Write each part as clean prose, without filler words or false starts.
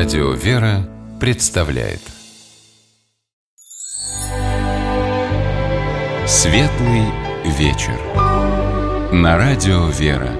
Радио «Вера» представляет Светлый вечер на Радио «Вера».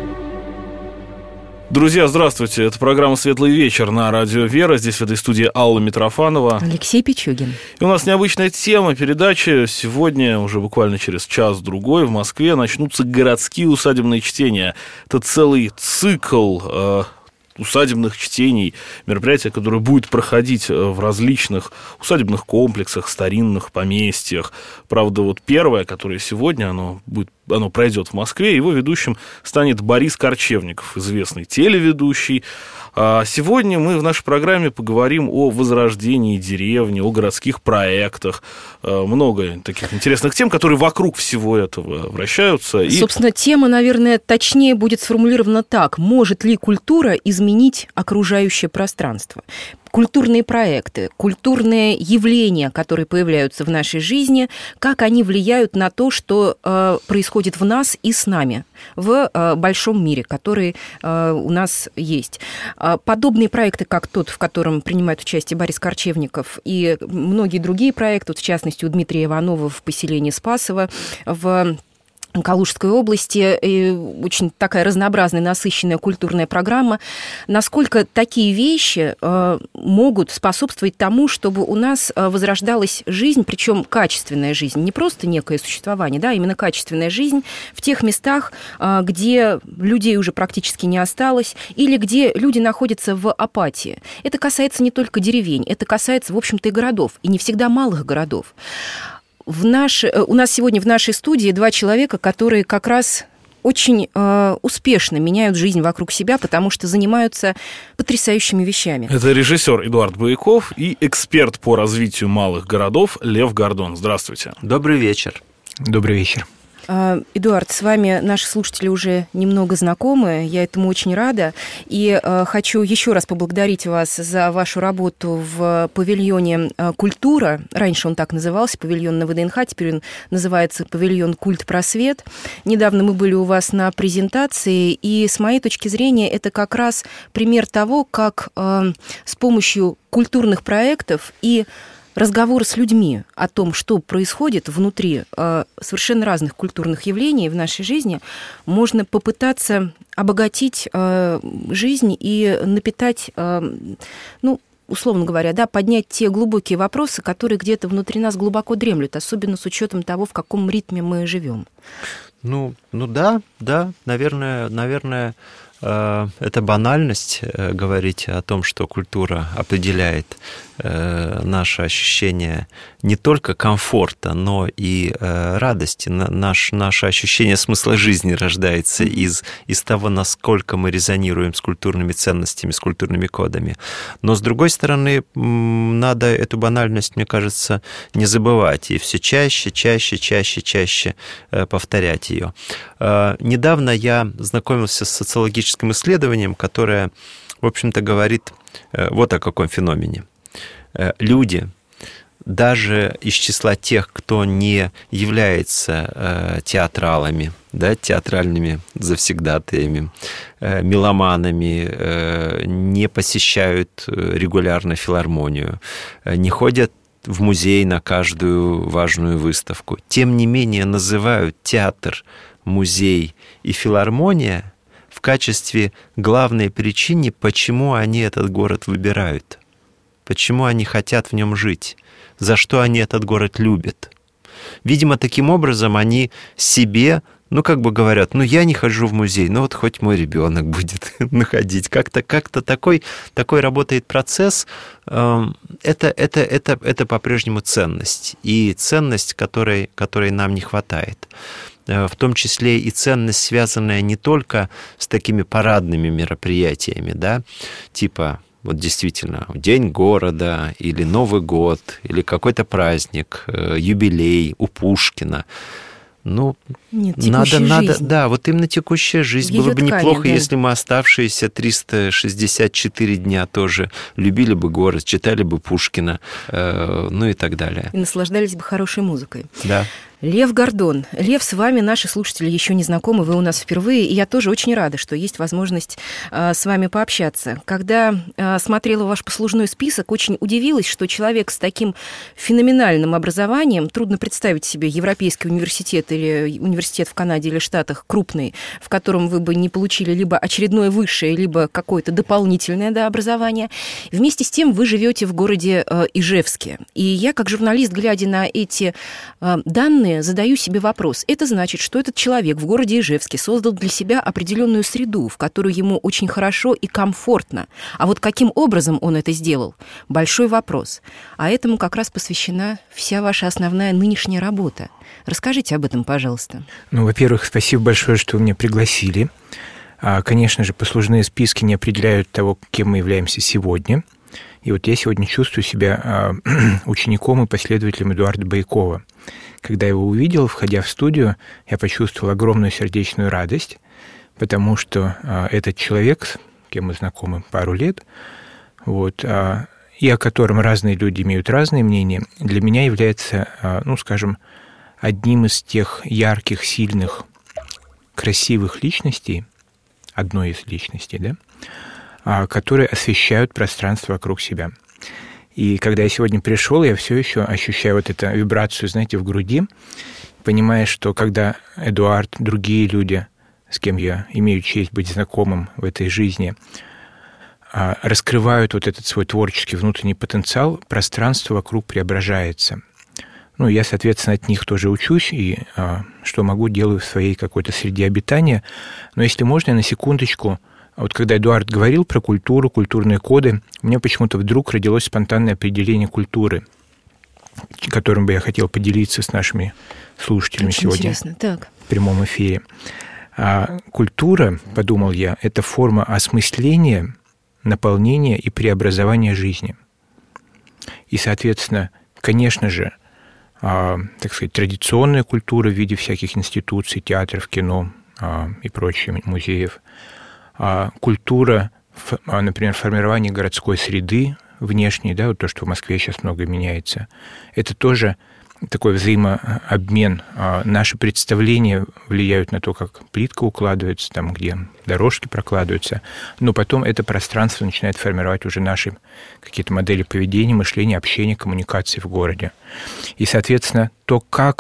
Друзья, здравствуйте. Это программа «Светлый вечер» на Радио «Вера». Здесь в этой студии Алла Митрофанова. Алексей Пичугин. И у нас необычная тема передачи. Сегодня, уже буквально через час-другой, в Москве начнутся городские усадебные чтения. Это целый цикл усадебных чтений, мероприятие, которое будет проходить в различных усадебных комплексах, старинных поместьях. Правда, вот первое, которое сегодня, оно пройдет в Москве, его ведущим станет Борис Корчевников, известный телеведущий. А сегодня мы в нашей программе поговорим о возрождении деревни, о городских проектах. Много таких интересных тем, которые вокруг всего этого вращаются. Собственно, тема, наверное, точнее будет сформулирована так. Может ли культура изменить окружающее пространство? Культурные проекты, культурные явления, которые появляются в нашей жизни, как они влияют на то, что происходит в нас и с нами в большом мире, который у нас есть. Подобные проекты, как тот, в котором принимает участие Борис Корчевников, и многие другие проекты, вот в частности, у Дмитрия Иванова в поселении Спасово, в Калужской области, очень такая разнообразная, насыщенная культурная программа. Насколько такие вещи могут способствовать тому, чтобы у нас возрождалась жизнь, причем качественная жизнь, не просто некое существование, да, а именно качественная жизнь в тех местах, где людей уже практически не осталось, или где люди находятся в апатии. Это касается не только деревень, это касается, в общем-то, и городов, и не всегда малых городов. У нас сегодня в нашей студии два человека, которые как раз очень успешно меняют жизнь вокруг себя, потому что занимаются потрясающими вещами. Это режиссер Эдуард Бояков и эксперт по развитию малых городов Лев Гордон. Здравствуйте. Добрый вечер. Добрый вечер. Эдуард, с вами наши слушатели уже немного знакомы, я этому очень рада, и хочу еще раз поблагодарить вас за вашу работу в павильоне «Культура». Раньше он так назывался, павильон на ВДНХ, теперь он называется павильон «Культ-просвет». Недавно мы были у вас на презентации, и с моей точки зрения это как раз пример того, как с помощью культурных проектов и разговоры с людьми о том, что происходит внутри совершенно разных культурных явлений в нашей жизни, можно попытаться обогатить жизнь и напитать, условно говоря, да, поднять те глубокие вопросы, которые где-то внутри нас глубоко дремлют, особенно с учетом того, в каком ритме мы живем. Да, наверное, это банальность говорить о том, что культура определяет наше ощущение не только комфорта, но и радости. Наше ощущение смысла жизни рождается из того, насколько мы резонируем с культурными ценностями, с культурными кодами. Но, с другой стороны, надо эту банальность, мне кажется, не забывать и все чаще повторять ее. Недавно я знакомился с социологическим исследованием, которое, в общем-то, говорит вот о каком феномене. Люди, даже из числа тех, кто не является театралами, да, театральными завсегдатаями, меломанами, не посещают регулярно филармонию, не ходят в музей на каждую важную выставку, тем не менее называют театр, музей и филармония в качестве главной причины, почему они этот город выбирают. Почему они хотят в нем жить? За что они этот город любят? Видимо, таким образом они себе, говорят, я не хожу в музей, вот хоть мой ребенок будет находить. Как-то такой работает процесс. Это по-прежнему ценность. И ценность, которой нам не хватает. В том числе и ценность, связанная не только с такими парадными мероприятиями, да, типа вот действительно День города или Новый год или какой-то праздник, юбилей у Пушкина. Надо, да, вот именно текущая жизнь. Было бы неплохо, если мы оставшиеся 364 дня тоже любили бы город, читали бы Пушкина, и так далее. И наслаждались бы хорошей музыкой. Да. Лев Гордон. Лев, с вами наши слушатели еще не знакомы, вы у нас впервые, и я тоже очень рада, что есть возможность с вами пообщаться. Когда смотрела ваш послужной список, очень удивилась, что человек с таким феноменальным образованием, трудно представить себе Европейский университет или университет в Канаде или Штатах крупный, в котором вы бы не получили либо очередное высшее, либо какое-то дополнительное образование. Вместе с тем вы живете в городе Ижевске. И я, как журналист, глядя на эти данные, задаю себе вопрос. Это значит, что этот человек в городе Ижевске создал для себя определенную среду, в которую ему очень хорошо и комфортно. А вот каким образом он это сделал? Большой вопрос. А этому как раз посвящена вся ваша основная нынешняя работа. Расскажите об этом, пожалуйста. Во-первых, спасибо большое, что вы меня пригласили. Конечно же, послужные списки не определяют того, кем мы являемся сегодня. И вот я сегодня чувствую себя учеником и последователем Эдуарда Байкова. Когда я его увидел, входя в студию, я почувствовал огромную сердечную радость, потому что этот человек, с кем мы знакомы пару лет, и о котором разные люди имеют разные мнения, для меня является, одним из тех ярких, сильных, красивых личностей, одной из личностей, которые освещают пространство вокруг себя. И когда я сегодня пришел, я все еще ощущаю вот эту вибрацию, знаете, в груди, понимая, что когда Эдуард, другие люди, с кем я имею честь быть знакомым в этой жизни, раскрывают вот этот свой творческий внутренний потенциал, пространство вокруг преображается. Я, соответственно, от них тоже учусь, и что могу, делаю в своей какой-то среде обитания. Но если можно, я на секундочку... Вот когда Эдуард говорил про культуру, культурные коды, у меня почему-то вдруг родилось спонтанное определение культуры, которым бы я хотел поделиться с нашими слушателями очень сегодня интересно. Так. В прямом эфире. Культура, подумал я, это форма осмысления, наполнения и преобразования жизни. И, соответственно, конечно же, традиционная культура в виде всяких институций, театров, кино и прочих музеев, культура, например, формирование городской среды внешней, вот то, что в Москве сейчас много меняется, это тоже такой взаимообмен. Наши представления влияют на то, как плитка укладывается, там, где дорожки прокладываются, но потом это пространство начинает формировать уже наши какие-то модели поведения, мышления, общения, коммуникации в городе. И, соответственно, то,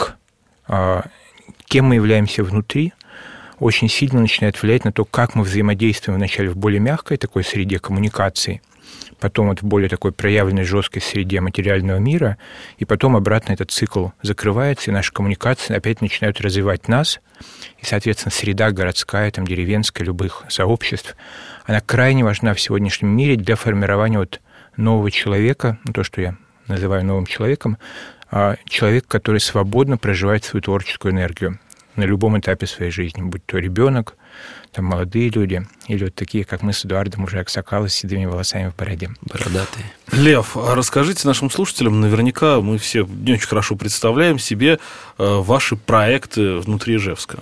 кем мы являемся внутри, очень сильно начинает влиять на то, как мы взаимодействуем вначале в более мягкой такой среде коммуникации, потом в более такой проявленной жесткой среде материального мира, и потом обратно этот цикл закрывается, и наши коммуникации опять начинают развивать нас, и, соответственно, среда городская, деревенская, любых сообществ, она крайне важна в сегодняшнем мире для формирования нового человека, то, что я называю новым человеком, человек, который свободно проживает свою творческую энергию на любом этапе своей жизни, будь то ребенок, молодые люди, или такие, как мы с Эдуардом, уже аксакалы с седыми волосами в бороде. Бородатые. Лев, а расскажите нашим слушателям, наверняка мы все не очень хорошо представляем себе ваши проекты внутри Ижевска.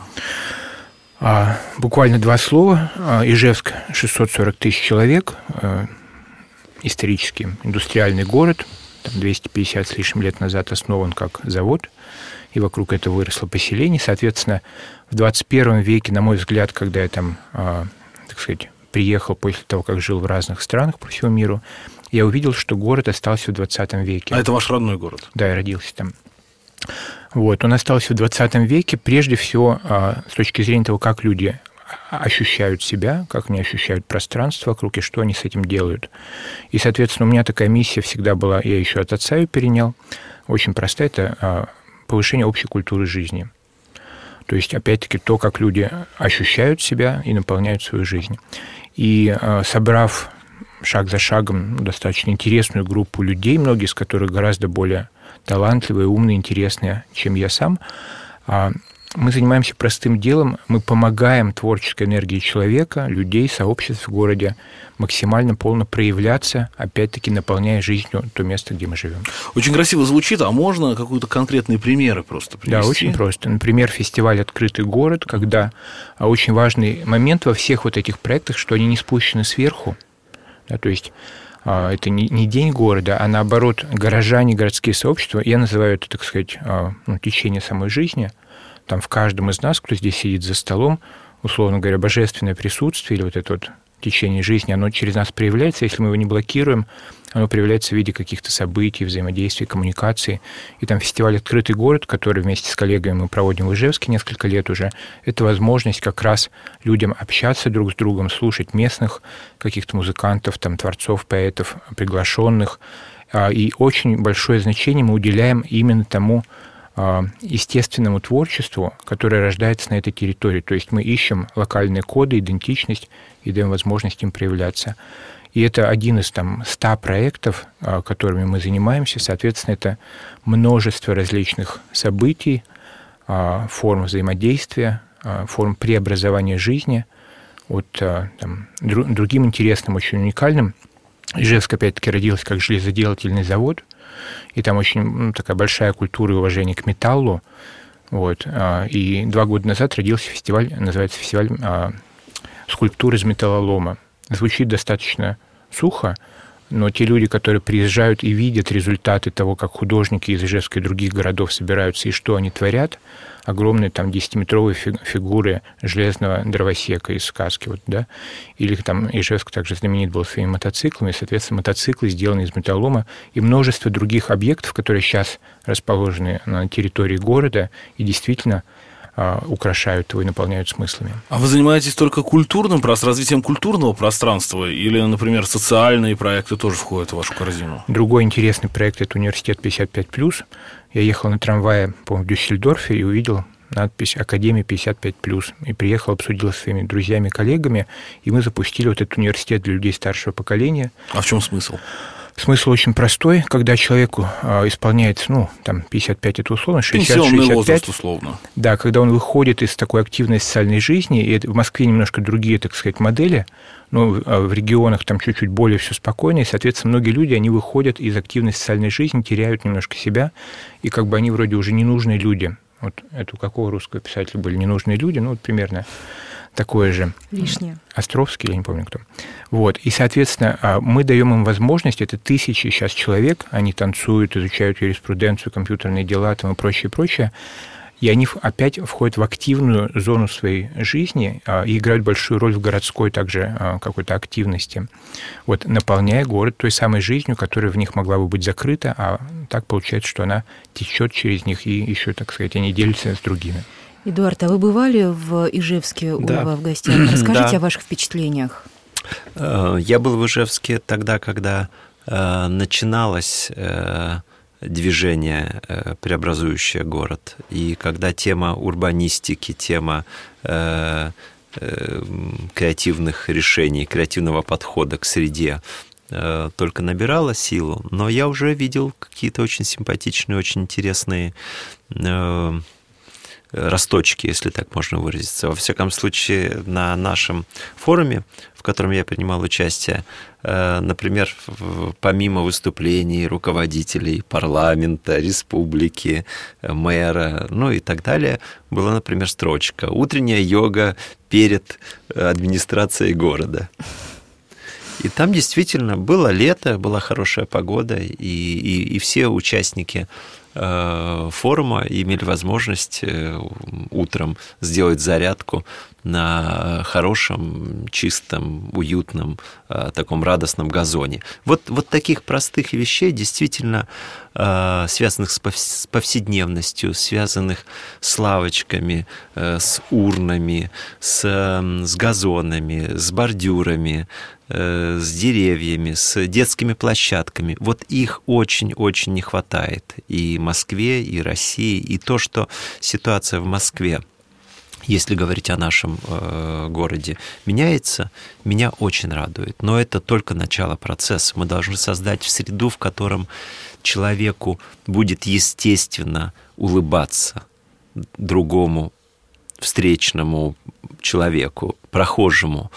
Буквально два слова. Ижевск 640 тысяч человек, исторический индустриальный город, 250 с лишним лет назад основан как завод, и вокруг этого выросло поселение. Соответственно, в 21 веке, на мой взгляд, когда я приехал после того, как жил в разных странах по всему миру, я увидел, что город остался в 20 веке. А это ваш родной город? Да, я родился там. Он остался в 20 веке, прежде всего, с точки зрения того, как люди ощущают себя, как они ощущают пространство вокруг и что они с этим делают. И, соответственно, у меня такая миссия всегда была, я еще от отца ее перенял, очень простая, это повышение общей культуры жизни. То есть, опять-таки, то, как люди ощущают себя и наполняют свою жизнь. И собрав шаг за шагом достаточно интересную группу людей, многие из которых гораздо более талантливые, умные, интересные, чем я сам, мы занимаемся простым делом, мы помогаем творческой энергии человека, людей, сообществ в городе максимально полно проявляться, опять-таки наполняя жизнью то место, где мы живем. Очень красиво звучит, а можно какие-то конкретные примеры просто привести? Да, очень просто. Например, фестиваль «Открытый город», когда очень важный момент во всех этих проектах, что они не спущены сверху, то есть это не день города, а наоборот горожане, городские сообщества, я называю это, так сказать, течение самой жизни. Там в каждом из нас, кто здесь сидит за столом, условно говоря, божественное присутствие или вот это вот течение жизни, оно через нас проявляется. Если мы его не блокируем, оно проявляется в виде каких-то событий, взаимодействий, коммуникаций. И там фестиваль «Открытый город», который вместе с коллегами мы проводим в Ижевске несколько лет уже, это возможность как раз людям общаться друг с другом, слушать местных каких-то музыкантов, там, творцов, поэтов, приглашенных. И очень большое значение мы уделяем именно тому естественному творчеству, которое рождается на этой территории. То есть мы ищем локальные коды, идентичность и даем возможность им проявляться. И это один из 100 проектов, которыми мы занимаемся. Соответственно, это множество различных событий, форм взаимодействия, форм преобразования жизни. Вот другим интересным, очень уникальным. Ижевск, опять-таки, родился как железоделательный завод, и там очень такая большая культура и уважение к металлу. Вот. И 2 года назад родился фестиваль, называется фестиваль скульптуры из металлолома. Звучит достаточно сухо, но те люди, которые приезжают и видят результаты того, как художники из Ижевска и других городов собираются и что они творят, огромные 10-метровые фигуры железного дровосека из сказки, или Ижевск также знаменит был своими мотоциклами, соответственно, мотоциклы сделаны из металлолома, и множество других объектов, которые сейчас расположены на территории города и действительно украшают его и наполняют смыслами. А вы занимаетесь только развитием культурного пространства или, например, социальные проекты тоже входят в вашу корзину? Другой интересный проект – это университет 55+. Я ехал на трамвае, по-моему, в Дюссельдорфе и увидел надпись «Академия 55+». И приехал, обсудил со своими друзьями, коллегами, и мы запустили вот этот университет для людей старшего поколения. А в чем смысл? Смысл очень простой. Когда человеку исполняется, 55 – это условно, 60-65. Пенсионный возраст, условно. Да, когда он выходит из такой активной социальной жизни, и в Москве немножко другие, так сказать, модели, в регионах там чуть-чуть более все спокойнее, и, соответственно, многие люди, они выходят из активной социальной жизни, теряют немножко себя, и они вроде уже ненужные люди. Вот это у какого русского писателя были ненужные люди? Примерно такое же. Лишнее. Островский, я не помню кто. Вот. И, соответственно, мы даем им возможность, это тысячи сейчас человек, они танцуют, изучают юриспруденцию, компьютерные дела и прочее, и они опять входят в активную зону своей жизни и играют большую роль в городской также какой-то активности, наполняя город той самой жизнью, которая в них могла бы быть закрыта, а так получается, что она течет через них, и еще, так сказать, они делятся с другими. Эдуард, а вы бывали в Ижевске у Льва в гостях? Расскажите о ваших впечатлениях. Я был в Ижевске тогда, когда начиналось движение, преобразующее город, и когда тема урбанистики, тема креативных решений, креативного подхода к среде только набирала силу, но я уже видел какие-то очень симпатичные, очень интересные росточки, если так можно выразиться. Во всяком случае, на нашем форуме, в котором я принимал участие, например, помимо выступлений руководителей парламента, республики, мэра, и так далее, была, например, строчка «Утренняя йога перед администрацией города». И там действительно было лето, была хорошая погода, и все участники форума имели возможность утром сделать зарядку на хорошем, чистом, уютном, таком радостном газоне. Вот таких простых вещей, действительно связанных с повседневностью, связанных с лавочками, с урнами, с газонами, с бордюрами, с деревьями, с детскими площадками. Вот их очень-очень не хватает и Москве, и России. И то, что ситуация в Москве, если говорить о нашем городе, меняется, меня очень радует. Но это только начало процесса. Мы должны создать среду, в котором человеку будет естественно улыбаться другому встречному человеку, прохожему,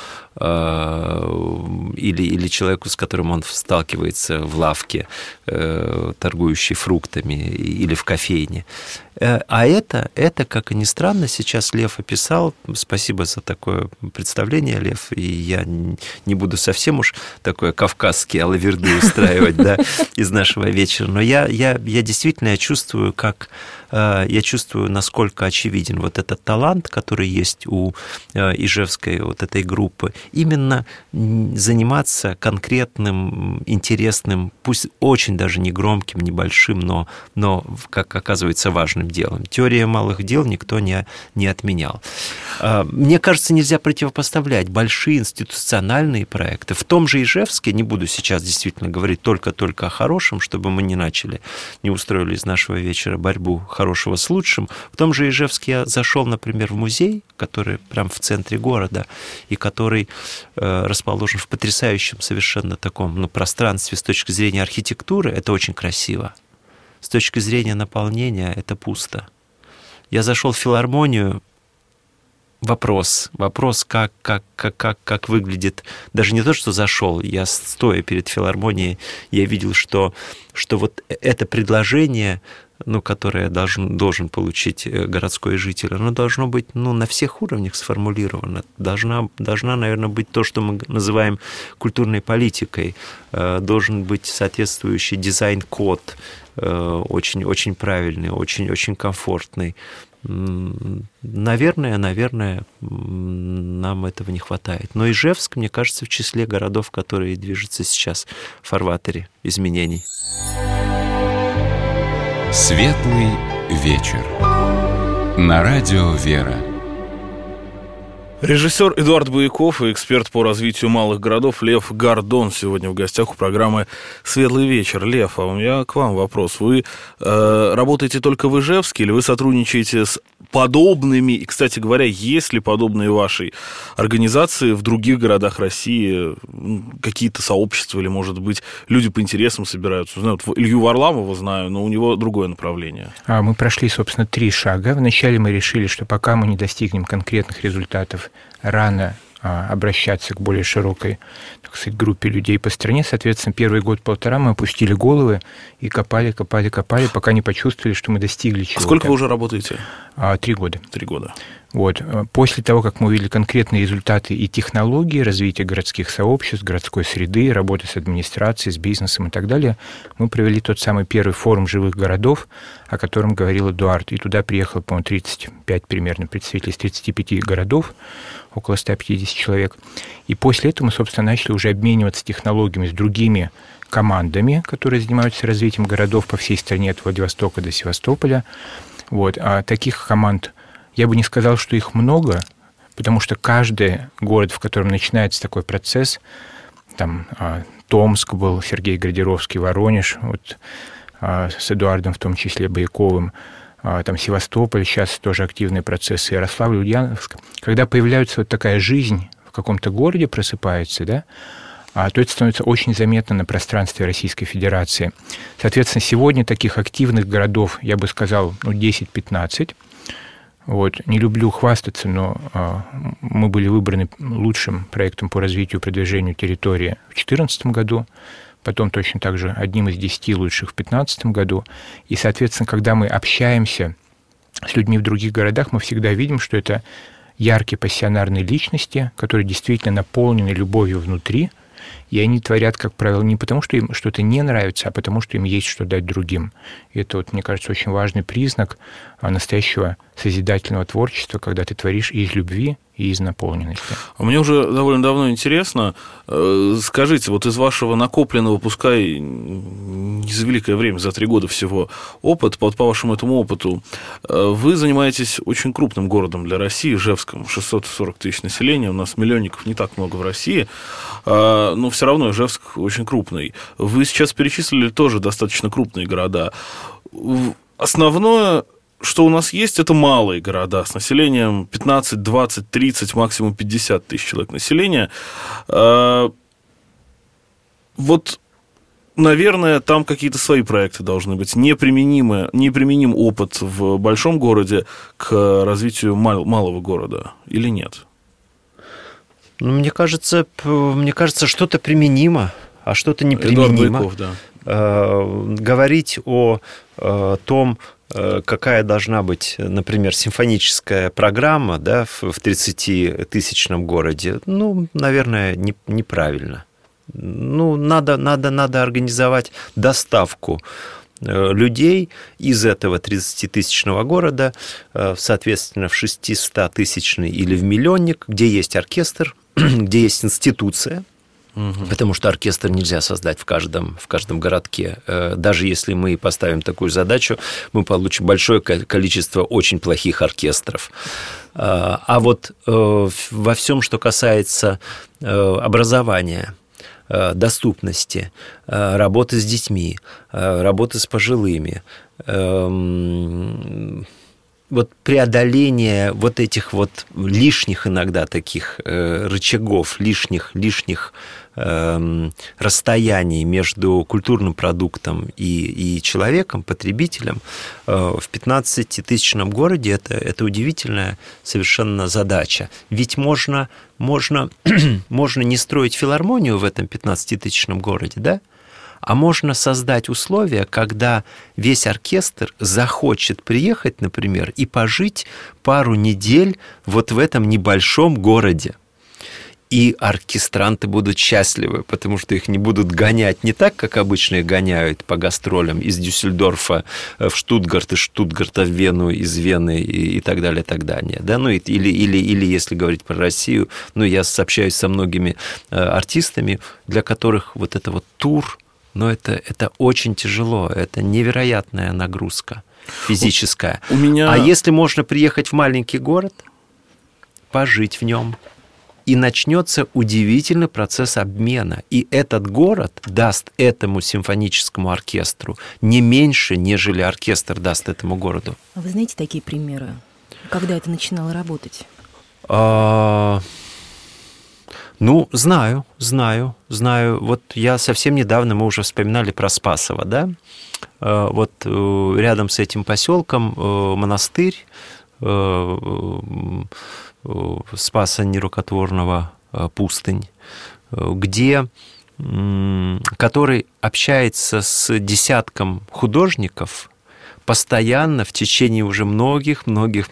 или человеку, с которым он сталкивается в лавке, торгующей фруктами, или в кофейне. А это, как и ни странно, сейчас Лев описал. Спасибо за такое представление, Лев. И я не буду совсем уж такое кавказские алаверды устраивать, да, из нашего вечера. Но я действительно чувствую, насколько очевиден вот этот талант, который есть у ижевской вот этой группы, именно заниматься конкретным, интересным, пусть очень даже не громким, небольшим, но как оказывается, важным делом. Теория малых дел никто не отменял. Мне кажется, нельзя противопоставлять большие институциональные проекты. В том же Ижевске, не буду сейчас действительно говорить только о хорошем, чтобы мы не устроили из нашего вечера борьбу хорошего с лучшим. В том же Ижевске я зашел, например, в музей, который прямо в центре города, и который расположен в потрясающем совершенно таком пространстве с точки зрения архитектуры. Это очень красиво. С точки зрения наполнения это пусто. Я зашел в филармонию. Вопрос, как выглядит, даже не то, что зашел, я стоя перед филармонией, я видел, что вот это предложение, которое должен получить городской житель, оно должно быть на всех уровнях сформулировано. Должна, наверное, быть то, что мы называем культурной политикой. Должен быть соответствующий дизайн-код, очень, очень правильный, очень, очень комфортный. Наверное, нам этого не хватает. Но Ижевск, мне кажется, в числе городов, которые движутся сейчас в фарватере изменений. Светлый вечер. На радио «Вера». Режиссер Эдуард Бояков и эксперт по развитию малых городов Лев Гордон сегодня в гостях у программы «Светлый вечер». Лев, а у меня к вам вопрос. Вы работаете только в Ижевске или вы сотрудничаете с подобными, и, кстати говоря, есть ли подобные вашей организации в других городах России, какие-то сообщества или, может быть, люди по интересам собираются? Знаю, вот Илью Варламова знаю, но у него другое направление. Мы прошли, собственно, 3 шага. Вначале мы решили, что пока мы не достигнем конкретных результатов, рано обращаться к более широкой, так сказать, группе людей по стране. Соответственно, первый год-полтора мы опустили головы и копали, пока не почувствовали, что мы достигли чего-то. Сколько вы уже работаете? 3 года. 3 года. Вот. После того, как мы увидели конкретные результаты и технологии развития городских сообществ, городской среды, работы с администрацией, с бизнесом и так далее, мы провели тот самый первый форум живых городов, о котором говорил Эдуард. И туда приехало, по-моему, 35 примерно представителей из 35 городов, около 150 человек. И после этого мы, собственно, начали уже обмениваться технологиями с другими командами, которые занимаются развитием городов по всей стране, от Владивостока до Севастополя. Вот. А таких команд, я бы не сказал, что их много, потому что каждый город, в котором начинается такой процесс, там Томск был, Сергей Градировский, Воронеж, вот, с Эдуардом в том числе Бояковым, там Севастополь, сейчас тоже активные процессы, Ярославль, Ульяновск. Когда появляется вот такая жизнь в каком-то городе, просыпается, да, то это становится очень заметно на пространстве Российской Федерации. Соответственно, сегодня таких активных городов, я бы сказал, 10-15. Вот. Не люблю хвастаться, но мы были выбраны лучшим проектом по развитию и продвижению территории в 2014 году, потом точно так же одним из 10 лучших в 2015 году. И, соответственно, когда мы общаемся с людьми в других городах, мы всегда видим, что это яркие пассионарные личности, которые действительно наполнены любовью внутри, и они творят, как правило, не потому, что им что-то не нравится, а потому, что им есть что дать другим. И это, вот, мне кажется, очень важный признак настоящего созидательного творчества, когда ты творишь и из любви, и из наполненности. Мне уже довольно давно интересно, скажите, вот из вашего накопленного, пускай не за великое время, за 3 года всего, опыт, по вашему этому опыту, вы занимаетесь очень крупным городом для России, Ижевском, 640 тысяч населения, у нас миллионников не так много в России, но все равно Ижевск очень крупный. Вы сейчас перечислили тоже достаточно крупные города. Основное, что у нас есть, это малые города с населением 15, 20, 30, максимум 50 тысяч человек населения. Вот, наверное, там какие-то свои проекты должны быть. Неприменим опыт в большом городе к развитию малого города или нет? Ну, мне кажется, что-то применимо, а что-то неприменимо. Эдуард Байков, да. Говорить о том, какая должна быть, например, симфоническая программа, да, в 30-тысячном городе, ну, наверное, неправильно. Ну, надо организовать доставку людей из этого 30-тысячного города, соответственно, в 600-тысячный или в миллионник, где есть оркестр, где есть институция, потому что оркестр нельзя создать в каждом городке. Даже если мы поставим такую задачу, мы получим большое количество очень плохих оркестров. А вот во всем, что касается образования, доступности, работы с детьми, работы с пожилыми, вот преодоление вот этих вот лишних иногда таких рычагов, лишних расстояний между культурным продуктом и человеком, потребителем, в 15-тысячном городе это удивительная совершенно задача. Ведь можно не строить филармонию в этом 15-тысячном городе, да? А можно создать условия, когда весь оркестр захочет приехать, например, и пожить пару недель вот в этом небольшом городе. И оркестранты будут счастливы, потому что их не будут гонять не так, как обычно их гоняют по гастролям из Дюссельдорфа в Штутгарт, из Штутгарта в Вену, из Вены и так далее, так далее. Да? Ну, или если говорить про Россию, ну, я общаюсь со многими артистами, для которых вот это вот тур, но это очень тяжело, это невероятная нагрузка физическая. А если можно приехать в маленький город, пожить в нем, и начнется удивительный процесс обмена. И этот город даст этому симфоническому оркестру не меньше, нежели оркестр даст этому городу. А вы знаете такие примеры, когда это начинало работать? Ну, знаю. Вот я совсем недавно, мы уже вспоминали про Спасово, да? Вот рядом с этим поселком монастырь Спаса Нерукотворного, Пустынь, который общается с десятком художников постоянно в течение уже многих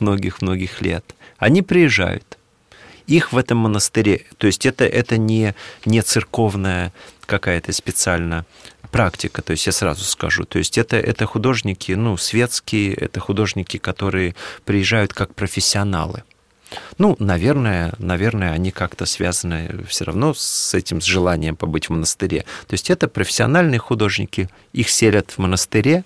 лет. Они приезжают. Их в этом монастыре, то есть это не церковная какая-то специальная практика, то есть я сразу скажу, то есть это художники, ну, светские, это художники, которые приезжают как профессионалы. Ну, наверное, они как-то связаны все равно с этим, с желанием побыть в монастыре. То есть это профессиональные художники, их селят в монастыре,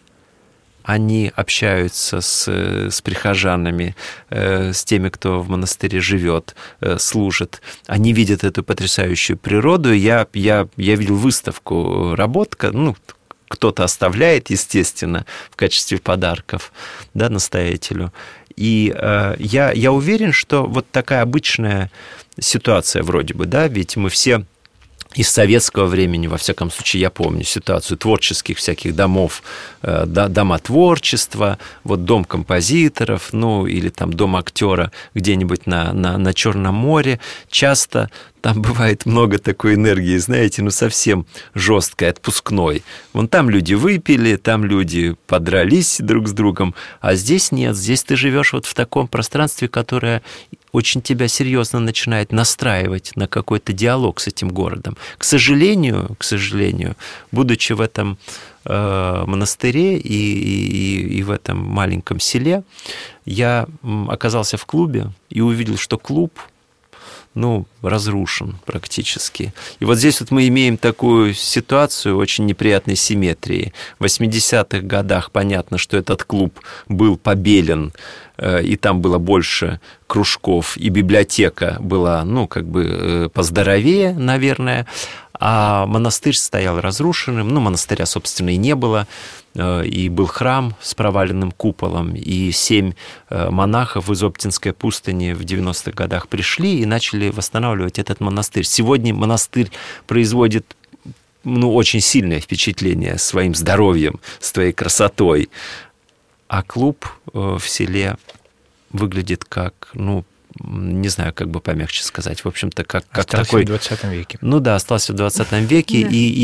они общаются с прихожанами, с теми, кто в монастыре живет, служит. Они видят эту потрясающую природу. Я видел выставку работ, ну, кто-то оставляет, естественно, в качестве подарков, да, настоятелю. И я уверен, что вот такая обычная ситуация вроде бы, да, ведь мы все из советского времени, во всяком случае, я помню ситуацию творческих всяких домов, дома творчества, вот дом композиторов, ну, или там дом актера где-нибудь на Черном море. Часто там бывает много такой энергии, знаете, ну, совсем жесткой, отпускной. Вон там люди выпили, там люди подрались друг с другом, а здесь нет, здесь ты живешь вот в таком пространстве, которое очень тебя серьезно начинает настраивать на какой-то диалог с этим городом. К сожалению, будучи в этом монастыре и в этом маленьком селе, я оказался в клубе и увидел, что клуб, ну, разрушен практически. И вот здесь вот мы имеем такую ситуацию очень неприятной симметрии. В 80-х годах понятно, что этот клуб был побелен, и там было больше кружков, и библиотека была, ну, как бы поздоровее, наверное, а монастырь стоял разрушенным, ну, монастыря, собственно, и не было, и был храм с проваленным куполом, и 7 монахов из Оптинской пустыни в 90-х годах пришли и начали восстанавливать этот монастырь. Сегодня монастырь производит, ну, очень сильное впечатление своим здоровьем, своей красотой, а клуб в селе выглядит как, ну, не знаю, как бы помягче сказать, в общем-то, как остался такой... в 20 веке. Ну да, остался в 20 веке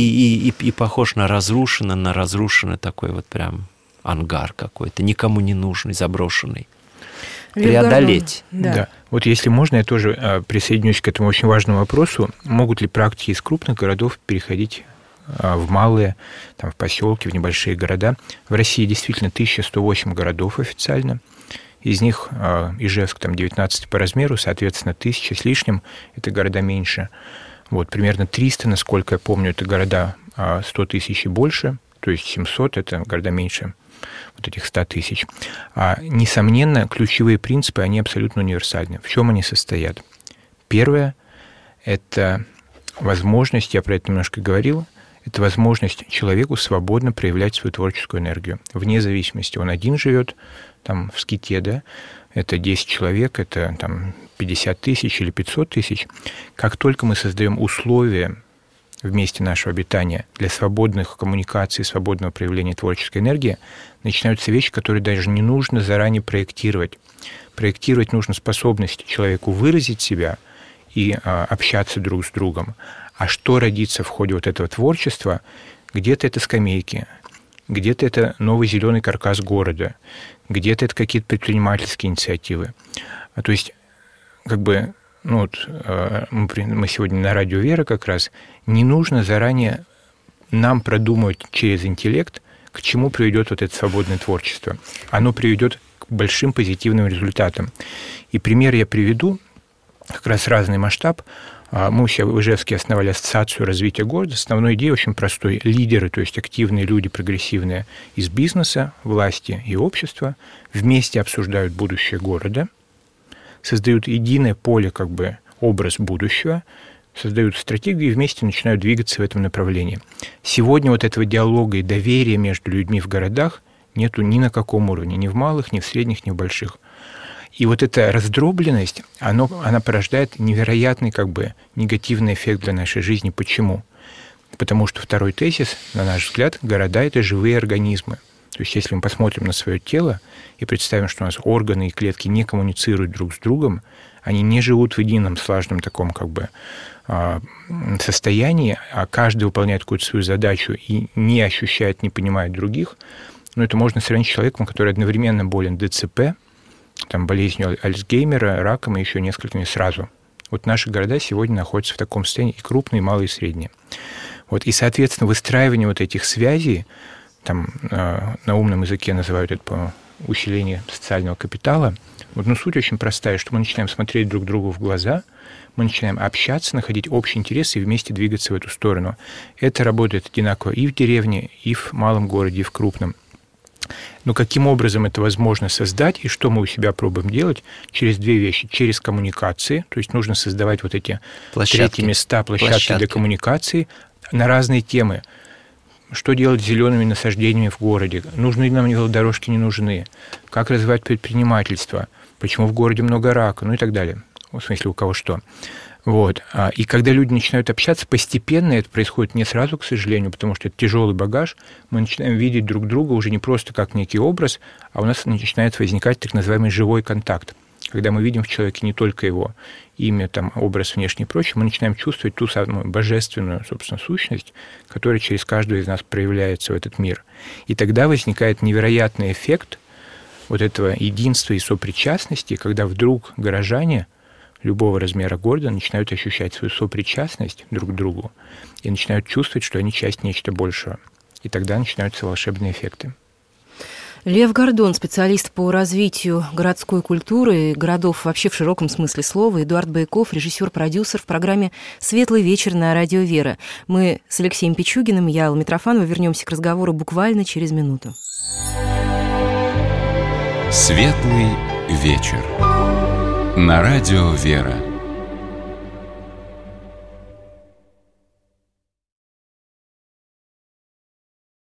и похож на разрушенный такой вот прям ангар какой-то, никому не нужный, заброшенный. Преодолеть. Да. Вот если можно, я тоже присоединюсь к этому очень важному вопросу. Могут ли практики из крупных городов переходить в малые, там, в поселки, в небольшие города? В России действительно 1108 городов официально. Из них Ижевск там 19 по размеру, соответственно, 1000 с лишним – это города меньше. Вот, примерно 300, насколько я помню, это города 100 тысяч и больше, то есть 700 – это города меньше вот этих 100 тысяч. Несомненно, ключевые принципы, они абсолютно универсальны. В чем они состоят? Первое – это возможность, я про это немножко говорил, это возможность человеку свободно проявлять свою творческую энергию. Вне зависимости, он один живет там в ските, да, это 10 человек, это там 50 тысяч или 500 тысяч. Как только мы создаем условия в месте нашего обитания для свободных коммуникаций, свободного проявления творческой энергии, начинаются вещи, которые даже не нужно заранее проектировать. Проектировать нужно способность человеку выразить себя и общаться друг с другом. А что родится в ходе вот этого творчества? Где-то это скамейки, где-то это новый зеленый каркас города, где-то это какие-то предпринимательские инициативы. То есть, как бы, ну вот, мы сегодня на радио «Вера» как раз, не нужно заранее нам продумывать через интеллект, к чему приведет вот это свободное творчество. Оно приведет к большим позитивным результатам. И пример я приведу, как раз разный масштаб. Мы у себя в Ижевске основали ассоциацию развития города. Основной идеей очень простой. Лидеры, то есть активные люди, прогрессивные из бизнеса, власти и общества вместе обсуждают будущее города, создают единое поле, как бы образ будущего, создают стратегию и вместе начинают двигаться в этом направлении. Сегодня вот этого диалога и доверия между людьми в городах нету ни на каком уровне, ни в малых, ни в средних, ни в больших. И вот эта раздробленность, она порождает невероятный как бы негативный эффект для нашей жизни. Почему? Потому что второй тезис, на наш взгляд, города – это живые организмы. То есть если мы посмотрим на свое тело и представим, что у нас органы и клетки не коммуницируют друг с другом, они не живут в едином слаженном таком как бы состоянии, а каждый выполняет какую-то свою задачу и не ощущает, не понимает других, но это можно сравнить с человеком, который одновременно болен ДЦП, там, болезнью Альцгеймера, раком и еще несколькими сразу. Вот наши города сегодня находятся в таком состоянии, и крупные, и малые, и средние. Вот, и, соответственно, выстраивание вот этих связей, там, на умном языке называют это усиление социального капитала, вот, но суть очень простая, что мы начинаем смотреть друг другу в глаза, мы начинаем общаться, находить общие интересы и вместе двигаться в эту сторону. Это работает одинаково и в деревне, и в малом городе, и в крупном. Но каким образом это возможно создать и что мы у себя пробуем делать? Через две вещи. Через коммуникации, то есть нужно создавать вот эти третьи места, площадки для коммуникации на разные темы. Что делать с зелеными насаждениями в городе? Нужны ли нам велодорожки, не нужны? Как развивать предпринимательство? Почему в городе много рака? Ну и так далее. В смысле, у кого что. Вот. И когда люди начинают общаться, постепенно это происходит не сразу, к сожалению, потому что это тяжелый багаж, мы начинаем видеть друг друга уже не просто как некий образ, а у нас начинает возникать так называемый живой контакт. Когда мы видим в человеке не только его имя, там, образ внешний и прочее, мы начинаем чувствовать ту самую божественную, собственно, сущность, которая через каждого из нас проявляется в этот мир. И тогда возникает невероятный эффект вот этого единства и сопричастности, когда вдруг горожане любого размера города начинают ощущать свою сопричастность друг к другу и начинают чувствовать, что они часть нечто большего. И тогда начинаются волшебные эффекты. Лев Гордон, специалист по развитию городской культуры, городов вообще в широком смысле слова, Эдуард Байков, режиссер-продюсер в программе «Светлый вечер» на радио «Вера». Мы с Алексеем Пичугиным, я, Алла Митрофанова, вернемся к разговору буквально через минуту. «Светлый вечер» на радио «Вера».